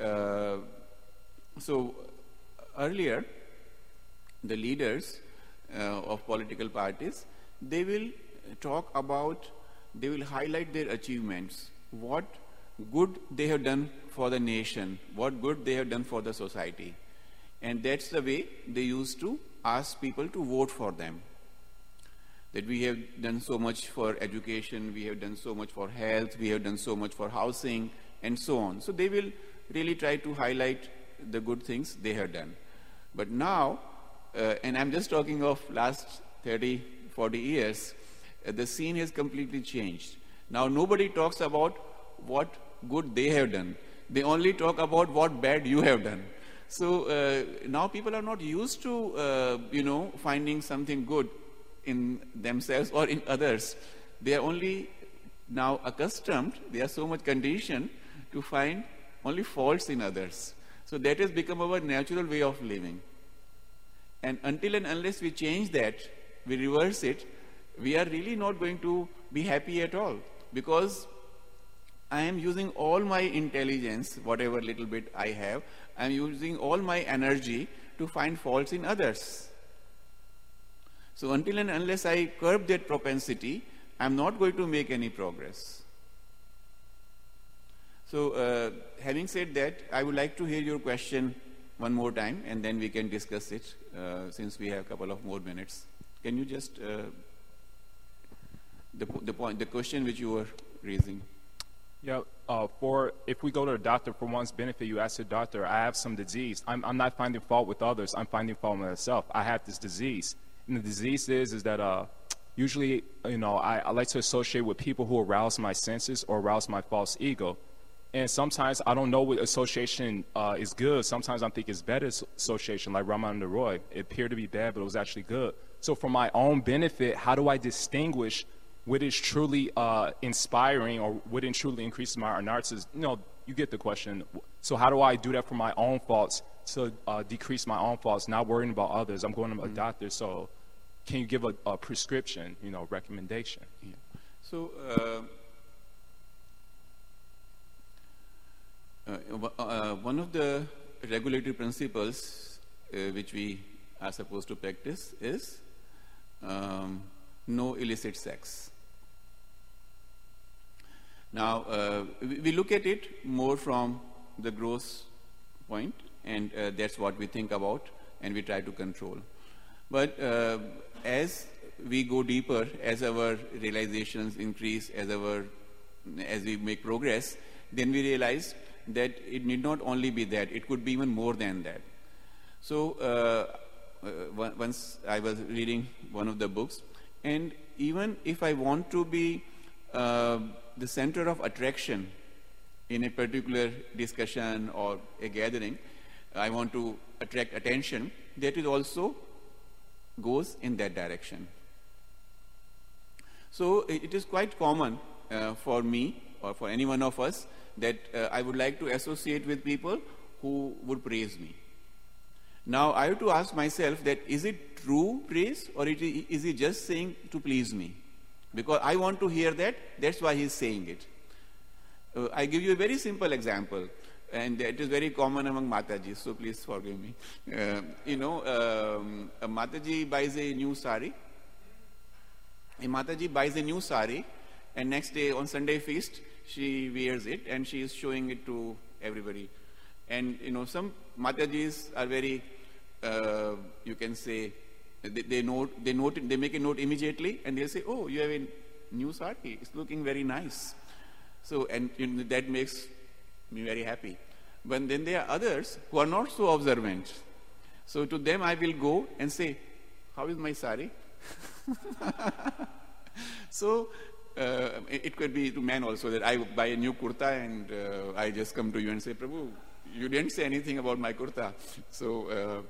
so earlier, the leaders of political parties, they will talk about, they will highlight their achievements, what good they have done for the nation, what good they have done for the society. And that's the way they used to ask people to vote for them. That we have done so much for education, we have done so much for health, we have done so much for housing, and so on. So they will really try to highlight the good things they have done. But now, and I'm just talking of last 30, 40 years, the scene has completely changed. Now nobody talks about what good they have done. They only talk about what bad you have done. So now people are not used to, finding something good in themselves or in others. They are only now accustomed, they are so much conditioned to find only faults in others. So that has become our natural way of living. And until and unless we change that, we reverse it, we are really not going to be happy at all. Because I am using all my intelligence, whatever little bit I have, I am using all my energy to find faults in others. So until and unless I curb that propensity, I am not going to make any progress. So having said that, I would like to hear your question one more time, and then we can discuss it since we have a couple of more minutes. Can you just the question which you were raising? Yeah, if we go to a doctor for one's benefit, you ask the doctor, I have some disease. I'm not finding fault with others. I'm finding fault with myself. I have this disease. And the disease is that usually, I like to associate with people who arouse my senses or arouse my false ego. And sometimes I don't know what association is good. Sometimes I think it's better association, like Ramananda Roy. It appeared to be bad, but it was actually good. So for my own benefit, how do I distinguish what is truly inspiring or what truly increases my narcissism? You get the question. So how do I do that for my own faults to decrease my own faults, not worrying about others? I'm going to a doctor, so can you give a prescription, recommendation? Yeah. So one of the regulatory principles which we are supposed to practice is no illicit sex. Now, we look at it more from the gross point, and that's what we think about, and we try to control. But as we go deeper, as our realizations increase, as we make progress, then we realize that it need not only be that, it could be even more than that. So once I was reading one of the books, and even if I want to be the center of attraction in a particular discussion or a gathering, I want to attract attention, that is also goes in that direction. So it is quite common for me or for any one of us that I would like to associate with people who would praise me. Now I have to ask myself that is it true praise or is he just saying to please me? Because I want to hear that, that's why he's saying it. I give you a very simple example, and it is very common among Matajis, so please forgive me. A Mataji buys a new sari. A Mataji buys a new sari, and next day on Sunday feast, she wears it and she is showing it to everybody. And some Matajis are very, you can say, they make a note immediately, and they say, "Oh, you have a new sari. It's looking very nice." So, and that makes me very happy. But then there are others who are not so observant. So to them, I will go and say, "How is my sari?" So it could be to men also that I buy a new kurta and I just come to you and say, "Prabhu, you didn't say anything about my kurta." So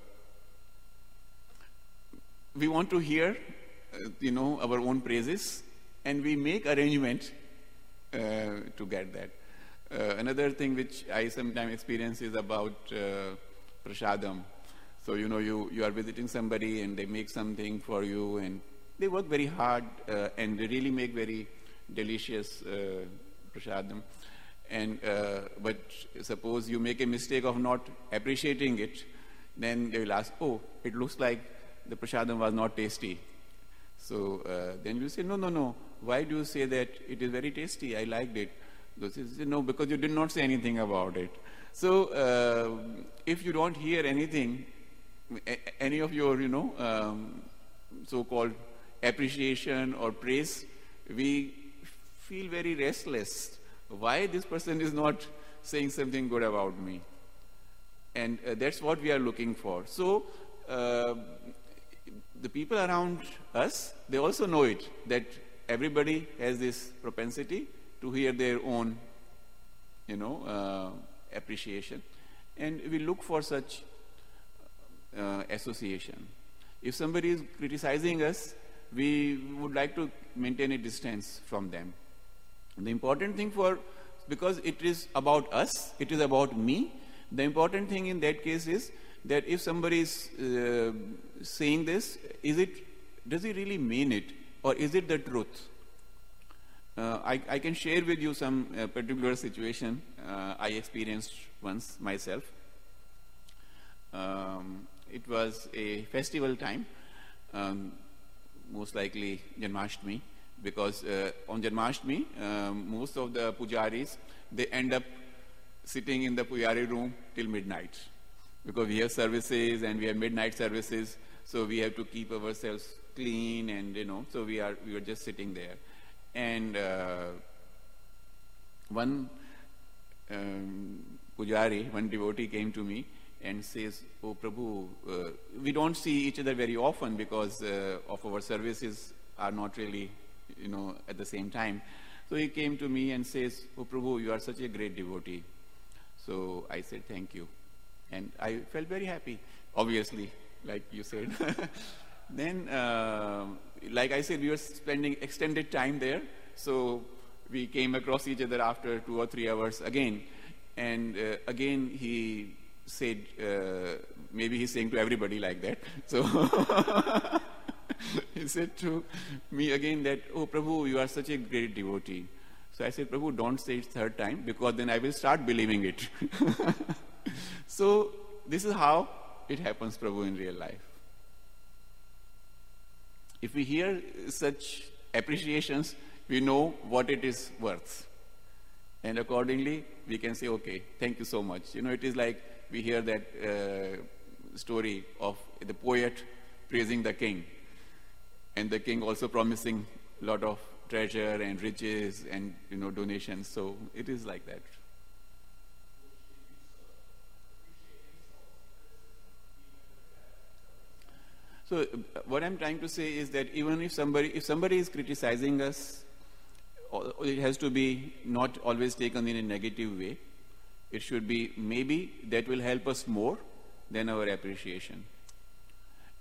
we want to hear, our own praises, and we make arrangement to get that. Another thing which I sometimes experience is about prasadam. So you are visiting somebody and they make something for you, and they work very hard and they really make very delicious prasadam. And but suppose you make a mistake of not appreciating it, then they will ask, "Oh, it looks like the prasadam was not tasty." So then you say, no, why do you say that it is very tasty? I liked it. They say, "No, because you did not say anything about it." So if you don't hear anything, any of your, so-called appreciation or praise, we feel very restless. Why this person is not saying something good about me? And that's what we are looking for. So the people around us, they also know it, that everybody has this propensity to hear their own, appreciation. And we look for such association. If somebody is criticizing us, we would like to maintain a distance from them. The important thing because it is about us, it is about me, the important thing in that case is that if somebody is saying this, does he really mean it, or is it the truth? I can share with you some particular situation I experienced once myself. It was a festival time, most likely Janmashtami, because on Janmashtami, most of the pujaris, they end up sitting in the pujari room till midnight, because we have services and we have midnight services, so we have to keep ourselves clean, and so we were just sitting there. And one pujari, one devotee came to me and says, "Oh Prabhu, we don't see each other very often because of our services are not really, at the same time." So he came to me and says, "Oh Prabhu, you are such a great devotee." So I said, "Thank you." And I felt very happy, obviously, like you said. Then, like I said, we were spending extended time there. So we came across each other after 2 or 3 hours again. And again, he said, maybe he's saying to everybody like that. So he said to me again that, "Oh Prabhu, you are such a great devotee." So I said, "Prabhu, don't say it third time, because then I will start believing it." So this is how it happens, Prabhu, in real life. If we hear such appreciations, we know what it is worth. And accordingly, we can say, "Okay, thank you so much." It is like we hear that story of the poet praising the king, and the king also promising a lot of treasure and riches and donations. So it is like that. So what I'm trying to say is that even if somebody is criticizing us, it has to be not always taken in a negative way. It should be maybe that will help us more than our appreciation.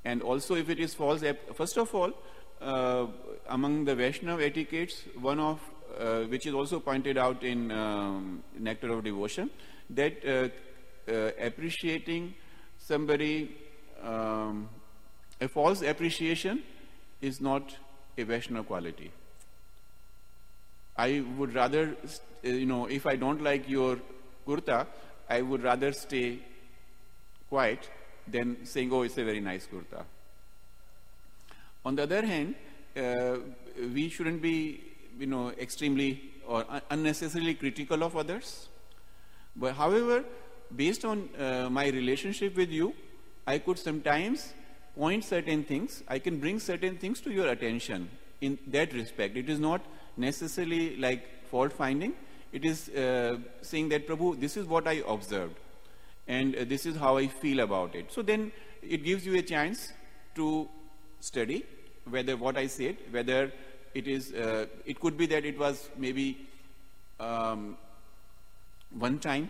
And also if it is false, first of all, among the Vaishnava etiquettes, one of which is also pointed out in Nectar of Devotion, that appreciating somebody, a false appreciation is not a Vaishnava quality. I would rather, if I don't like your kurta, I would rather stay quiet than saying, oh, it's a very nice kurta. On the other hand, we shouldn't be, extremely or unnecessarily critical of others. But however, based on my relationship with you, I could sometimes point certain things, I can bring certain things to your attention in that respect. It is not necessarily like fault finding. It is saying that, Prabhu, this is what I observed and this is how I feel about it. So then it gives you a chance to study whether what I said, whether it is, it could be that it was maybe one time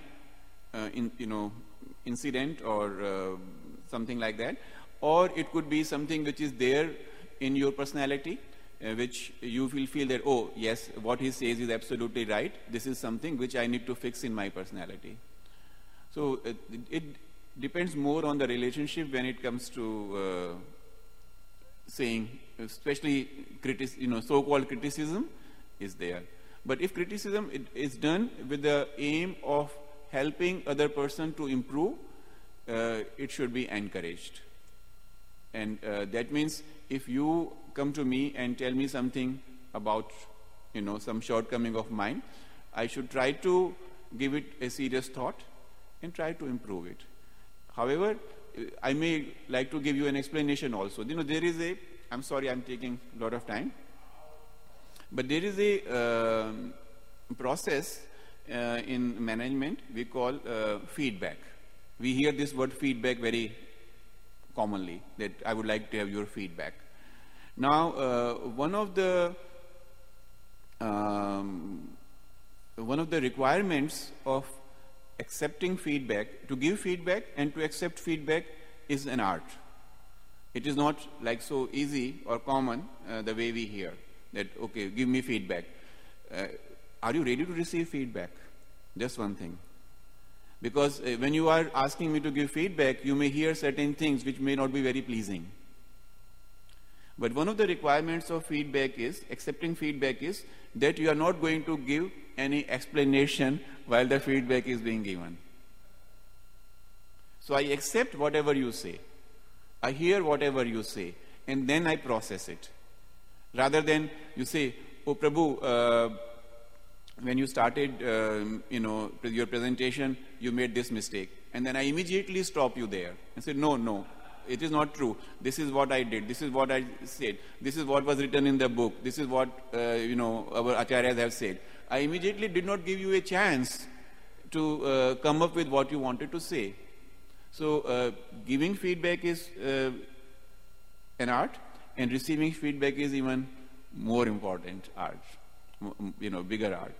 incident or something like that, or it could be something which is there in your personality, which you will feel that, oh, yes, what he says is absolutely right. This is something which I need to fix in my personality. So it depends more on the relationship when it comes to saying, especially so-called criticism is there. But if criticism is done with the aim of helping other person to improve, it should be encouraged. And that means if you come to me and tell me something about, some shortcoming of mine, I should try to give it a serious thought and try to improve it. However, I may like to give you an explanation also. There is a, I'm sorry, I'm taking a lot of time, but there is a process in management we call feedback. We hear this word feedback very commonly, that I would like to have your feedback. Now, one of the requirements of accepting feedback, to give feedback and to accept feedback, is an art. It is not like so easy or common the way we hear that, okay, give me feedback. Are you ready to receive feedback? Just one thing. Because when you are asking me to give feedback, you may hear certain things which may not be very pleasing. But one of the requirements of feedback is, accepting feedback is, that you are not going to give any explanation while the feedback is being given. So I accept whatever you say. I hear whatever you say, and then I process it. Rather than you say, oh Prabhu, when you started your presentation, you made this mistake. And then I immediately stop you there and say, no, it is not true. This is what I did. This is what I said. This is what was written in the book. This is what, our acharyas have said. I immediately did not give you a chance to come up with what you wanted to say. So giving feedback is an art, and receiving feedback is even more important art, bigger art.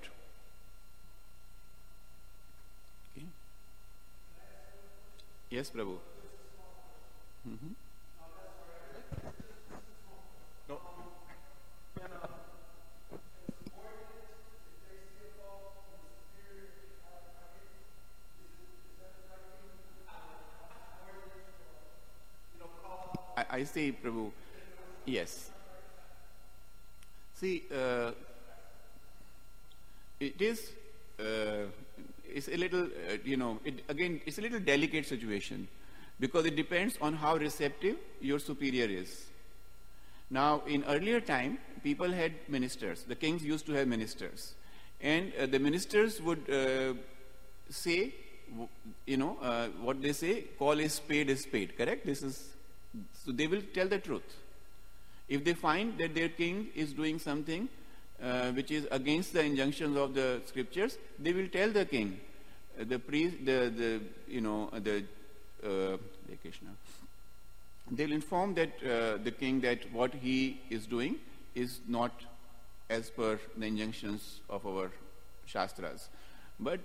Okay. Yes, Prabhu. Mm-hmm. No. I say, Prabhu, yes. See, it is, it's a little, it's a little delicate situation, because it depends on how receptive your superior is. Now, in earlier time, people had ministers. The kings used to have ministers. And the ministers would say, what they say, call a spade, correct? So they will tell the truth. If they find that their king is doing something which is against the injunctions of the scriptures, they will tell the king, the priest, they'll inform that the king that what he is doing is not as per the injunctions of our shastras. But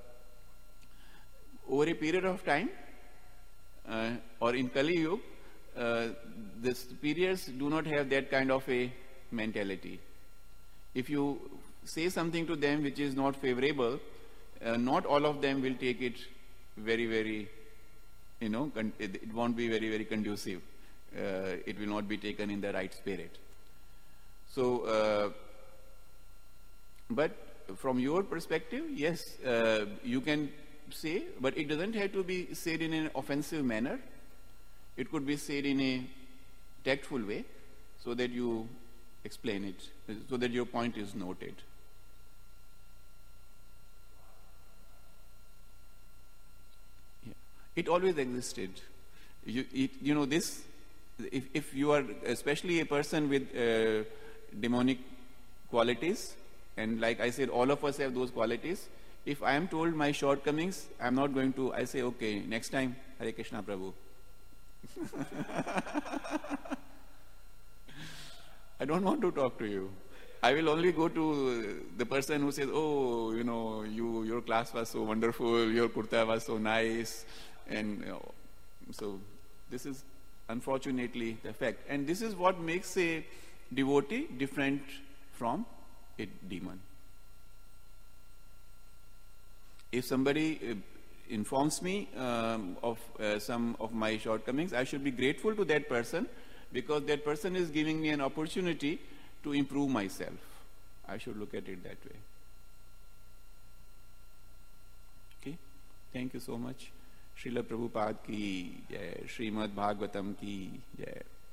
over a period of time, or in Kali Yuga, the superiors do not have that kind of a mentality. If you say something to them which is not favorable, not all of them will take it very, very, it won't be very, very conducive. It will not be taken in the right spirit. So, but from your perspective, yes, you can say, but it doesn't have to be said in an offensive manner. It could be said in a tactful way so that you explain it, so that your point is noted. Yeah. It always existed. This, if you are especially a person with demonic qualities, and like I said, all of us have those qualities. If I am told my shortcomings, I'm not going to, I say, okay, next time, Hare Krishna Prabhu. I don't want to talk to you. I will only go to the person who says, oh, your class was so wonderful, your kurta was so nice. And so this is unfortunately the fact. And this is what makes a devotee different from a demon. If somebody informs me of some of my shortcomings, I should be grateful to that person, because that person is giving me an opportunity to improve myself. I should look at it that way. Okay? Thank you so much. Srila Prabhupada ki jai, Srimad Bhagavatam ki jai.